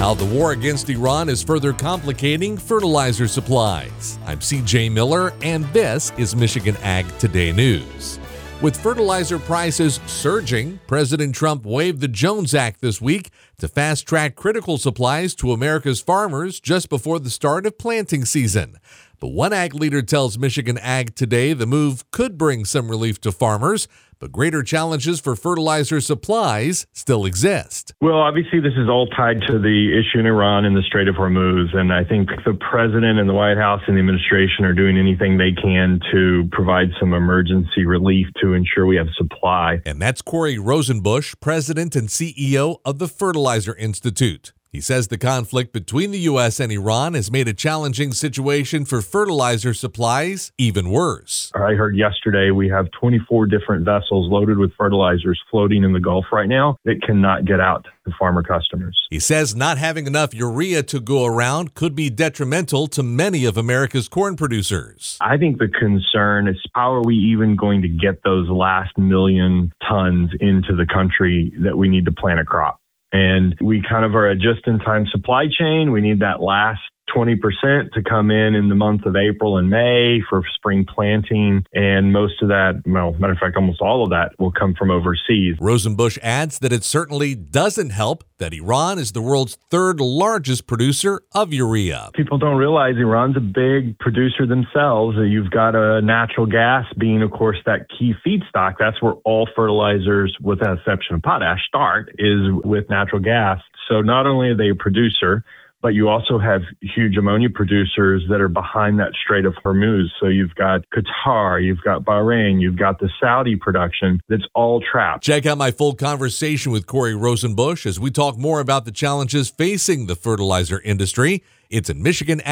How the war against Iran is further complicating fertilizer supplies. I'm CJ Miller, and this is Michigan Ag Today News. With fertilizer prices surging, President Trump waived the Jones Act this week to fast-track critical supplies to America's farmers just before the start of planting season. But one ag leader tells Michigan Ag Today the move could bring some relief to farmers, but greater challenges for fertilizer supplies still exist. Well, obviously, this is all tied to the issue in Iran and the Strait of Hormuz. And I think the president and the White House and the administration are doing anything they can to provide some emergency relief to ensure we have supply. And that's Corey Rosenbusch, president and CEO of the Fertilizer Institute. He says the conflict between the U.S. and Iran has made a challenging situation for fertilizer supplies even worse. I heard yesterday we have 24 different vessels loaded with fertilizers floating in the Gulf right now that cannot get out to farmer customers. He says not having enough urea to go around could be detrimental to many of America's corn producers. I think the concern is how are we even going to get those last million tons into the country that we need to plant a crop? And we kind of are a just-in-time supply chain. We need that last 20% to come in the month of April and May for spring planting. And most of that, well, matter of fact, almost all of that will come from overseas. Rosenbusch adds that it certainly doesn't help that Iran is the world's third largest producer of urea. People don't realize Iran's a big producer themselves. You've got a natural gas being, of course, that key feedstock. That's where all fertilizers, with the exception of potash, start, is with natural gas. So not only are they a producer, but you also have huge ammonia producers that are behind that Strait of Hormuz. So you've got Qatar, you've got Bahrain, you've got the Saudi production that's all trapped. Check out my full conversation with Corey Rosenbusch as we talk more about the challenges facing the fertilizer industry. It's at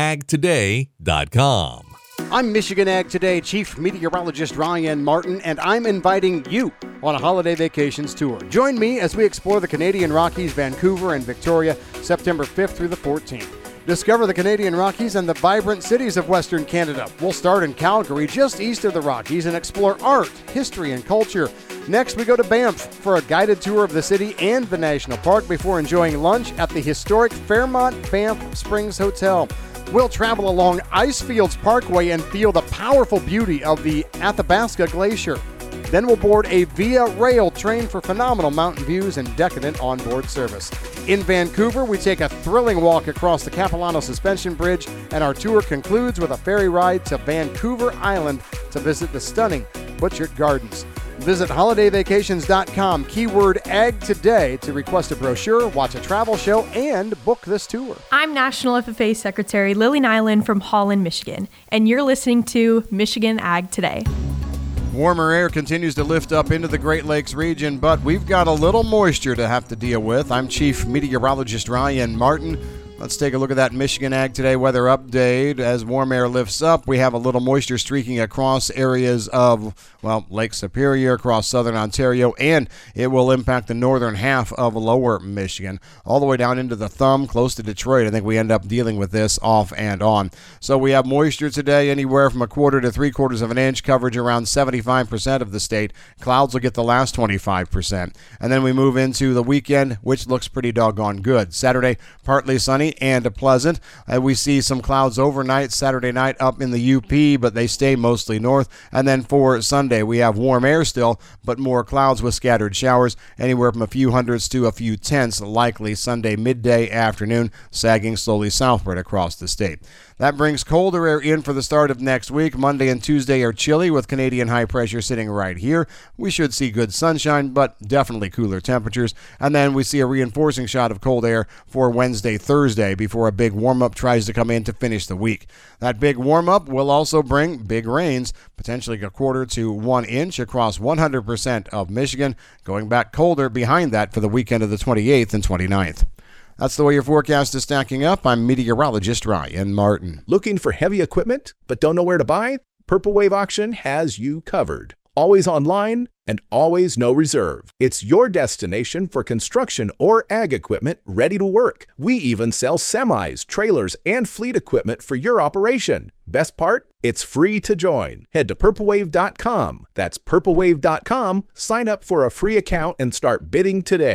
MichiganAgToday.com. I'm Michigan Ag Today Chief Meteorologist Ryan Martin, and I'm inviting you on a holiday vacations tour. Join me as we explore the Canadian Rockies, Vancouver, and Victoria, September 5th through the 14th. Discover the Canadian Rockies and the vibrant cities of Western Canada. We'll start in Calgary, just east of the Rockies, and explore art, history, and culture. Next, we go to Banff for a guided tour of the city and the national park before enjoying lunch at the historic Fairmont Banff Springs Hotel. We'll travel along Icefields Parkway and feel the powerful beauty of the Athabasca Glacier. Then we'll board a Via Rail train for phenomenal mountain views and decadent onboard service. In Vancouver, we take a thrilling walk across the Capilano Suspension Bridge, and our tour concludes with a ferry ride to Vancouver Island to visit the stunning Butchart Gardens. Visit holidayvacations.com, keyword Ag Today, to request a brochure, watch a travel show, and book this tour. I'm National FFA Secretary Lily Nyland from Holland, Michigan, and you're listening to Michigan Ag Today. Warmer air continues to lift up into the Great Lakes region, but we've got a little moisture to have to deal with. I'm Chief Meteorologist Ryan Martin. Let's take a look at that Michigan Ag Today weather update. As warm air lifts up, we have a little moisture streaking across areas of, Lake Superior, across southern Ontario, and it will impact the northern half of lower Michigan, all the way down into the thumb, close to Detroit. I think we end up dealing with this off and on. So we have moisture today, anywhere from 1/4 to 3/4 of an inch, coverage around 75% of the state. Clouds will get the last 25%. And then we move into the weekend, which looks pretty doggone good. Saturday, partly sunny and pleasant. We see some clouds overnight Saturday night up in the UP, but they stay mostly north. And then for Sunday, we have warm air still, but more clouds with scattered showers, anywhere from a few hundreds to a few tenths, likely Sunday midday afternoon, sagging slowly southward across the state. That brings colder air in for the start of next week. Monday and Tuesday are chilly with Canadian high pressure sitting right here. We should see good sunshine, but definitely cooler temperatures. And then we see a reinforcing shot of cold air for Wednesday, Thursday before a big warm-up tries to come in to finish the week. That big warm-up will also bring big rains, potentially 1/4 to 1 inch across 100% of Michigan, going back colder behind that for the weekend of the 28th and 29th. That's the way your forecast is stacking up. I'm meteorologist Ryan Martin. Looking for heavy equipment but don't know where to buy? Purple Wave Auction has you covered. Always online and always no reserve. It's your destination for construction or ag equipment ready to work. We even sell semis, trailers, and fleet equipment for your operation. Best part? It's free to join. Head to purplewave.com. That's purplewave.com. Sign up for a free account and start bidding today.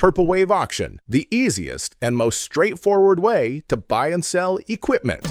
Purple Wave Auction, the easiest and most straightforward way to buy and sell equipment.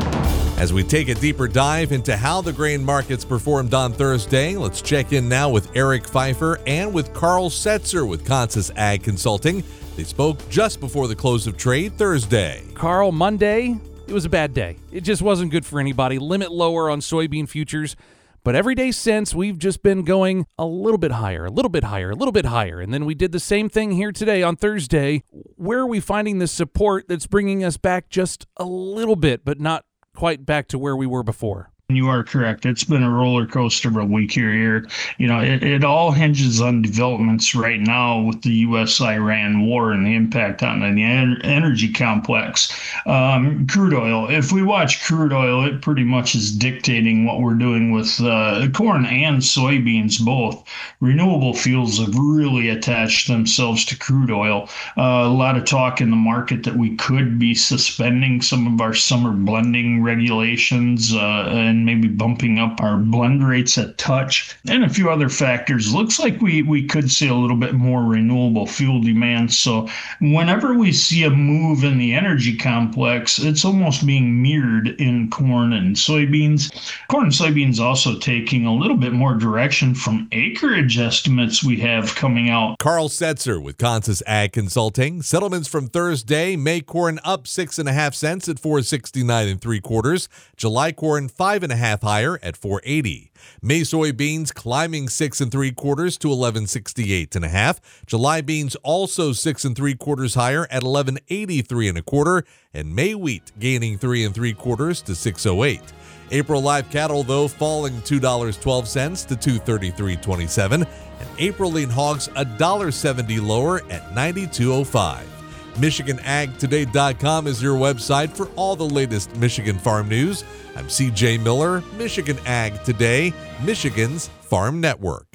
As we take a deeper dive into how the grain markets performed on Thursday, let's check in now with Eric Pfeiffer and with Carl Setzer with Consus Ag Consulting. They spoke just before the close of trade Thursday. Carl, Monday, it was a bad day. It just wasn't good for anybody. Limit lower on soybean futures. But every day since, we've just been going a little bit higher, a little bit higher, a little bit higher. And then we did the same thing here today on Thursday. Where are we finding the support that's bringing us back just a little bit, but not quite back to where we were before? You are correct. It's been a roller coaster of a week here. You know, it all hinges on developments right now with the U.S.-Iran war and the impact on the energy complex. Crude oil, if we watch crude oil, it pretty much is dictating what we're doing with corn and soybeans both. Renewable fuels have really attached themselves to crude oil. A lot of talk in the market that we could be suspending some of our summer blending regulations and maybe bumping up our blend rates a touch, and a few other factors. Looks like we could see a little bit more renewable fuel demand. So whenever we see a move in the energy complex, it's almost being mirrored in corn and soybeans. Corn and soybeans also taking a little bit more direction from acreage estimates we have coming out. Carl Setzer with Consus Ag Consulting. Settlements from Thursday: May corn up 6.5 cents at $4.69 3/4. July corn 5.5 higher at $4.80. May soybeans climbing 6 3/4 to $11.68 1/2. July beans also 6 3/4 higher at $11.83 1/4, and May wheat gaining 3 3/4 to $6.08. April live cattle, though, falling $2.12 to $233.27, and April lean hogs $1.70 lower at $92.05. MichiganAgToday.com is your website for all the latest Michigan farm news. I'm CJ Miller, Michigan Ag Today, Michigan's Farm Network.